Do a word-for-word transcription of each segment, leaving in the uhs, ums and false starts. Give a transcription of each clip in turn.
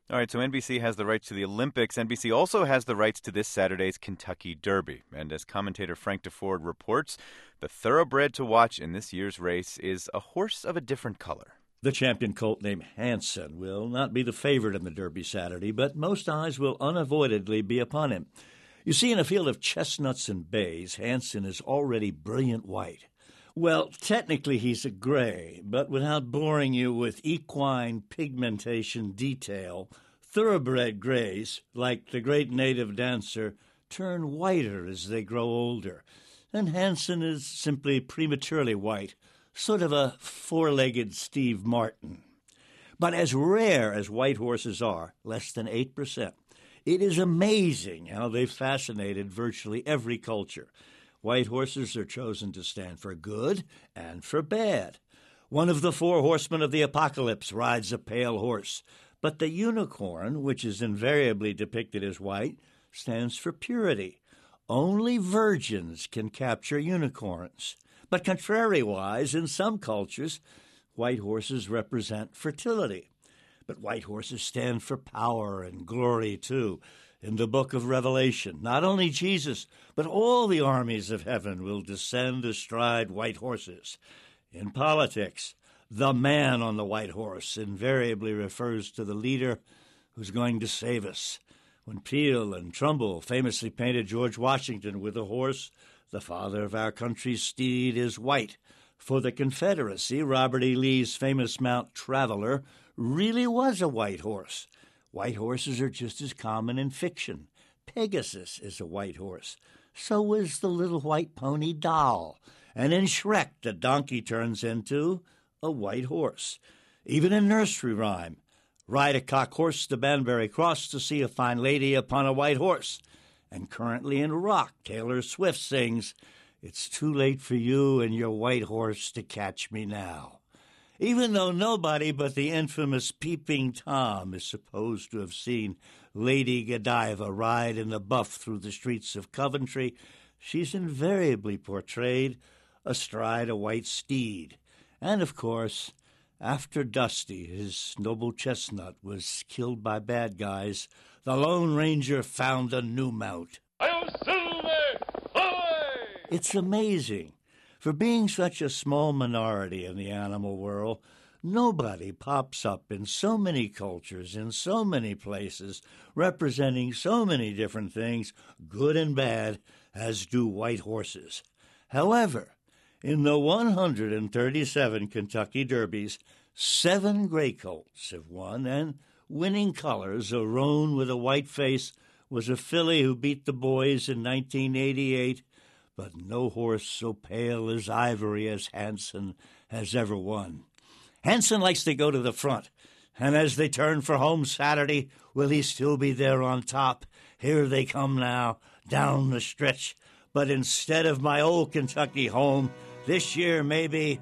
All right, so N B C has the rights to the Olympics. N B C also has the rights to this Saturday's Kentucky Derby. And as commentator Frank DeFord reports, the thoroughbred to watch in this year's race is a horse of a different color. The champion colt named Hanson will not be the favorite in the Derby Saturday, but most eyes will unavoidably be upon him. You see, in a field of chestnuts and bays, Hanson is already brilliant white. Well, technically he's a gray, but without boring you with equine pigmentation detail, thoroughbred grays, like the great native dancer, turn whiter as they grow older. And Hanson is simply prematurely white, sort of a four-legged Steve Martin. But as rare as white horses are, less than eight percent, it is amazing how they've fascinated virtually every culture. White horses are chosen to stand for good and for bad. One of the four horsemen of the apocalypse rides a pale horse, but the unicorn, which is invariably depicted as white, stands for purity. Only virgins can capture unicorns. But contrariwise, in some cultures, white horses represent fertility. But white horses stand for power and glory, too. In the book of Revelation, not only Jesus, but all the armies of heaven will descend astride white horses. In politics, the man on the white horse invariably refers to the leader who's going to save us. When Peel and Trumbull famously painted George Washington with a horse, the father of our country's steed is white. For the Confederacy, Robert E. Lee's famous Mount Traveler really was a white horse. White horses are just as common in fiction. Pegasus is a white horse. So is the little white pony doll. And in Shrek, the donkey turns into a white horse. Even in nursery rhyme, ride a cock horse to Banbury Cross to see a fine lady upon a white horse. And currently in rock, Taylor Swift sings, "It's too late for you and your white horse to catch me now." Even though nobody but the infamous Peeping Tom is supposed to have seen Lady Godiva ride in the buff through the streets of Coventry, she's invariably portrayed astride a white steed. And, of course, after Dusty, his noble chestnut, was killed by bad guys, the Lone Ranger found a new mount. I'll Silver! Away! It's amazing. For being such a small minority in the animal world, nobody pops up in so many cultures, in so many places, representing so many different things, good and bad, as do white horses. However, in the one hundred thirty-seven Kentucky Derbies, seven gray colts have won, and winning colors, a roan with a white face, was a filly who beat the boys in nineteen eighty-eight, but no horse so pale as ivory as Hanson has ever won. Hanson likes to go to the front, and as they turn for home Saturday, will he still be there on top? Here they come now, down the stretch. But instead of my old Kentucky home, this year maybe...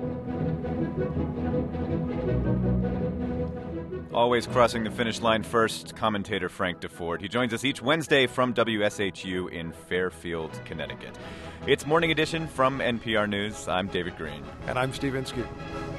Always crossing the finish line first, commentator Frank DeFord. He joins us each Wednesday from W S H U in Fairfield, Connecticut. It's Morning Edition from N P R News. I'm David Green. And I'm Steve Inskeep.